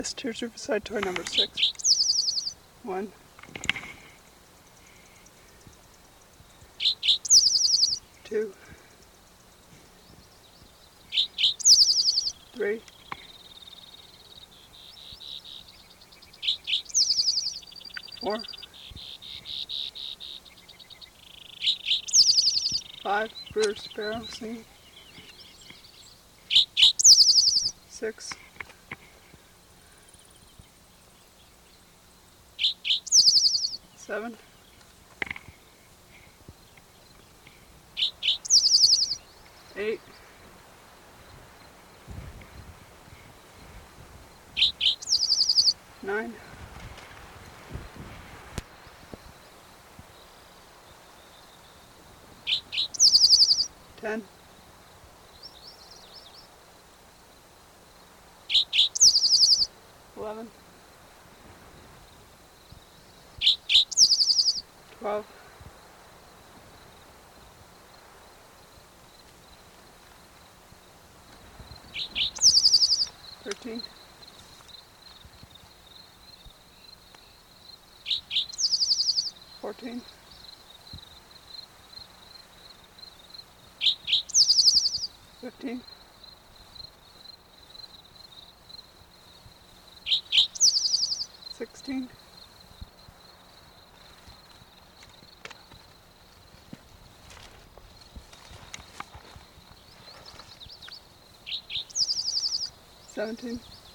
This Tears Riverside toy number 6. 1, 2, 3, 4, 5, Brewer Sparrow singing. 6, 7, 8, 9, 10, 11, 12, 13, 14, 15, 16, 17,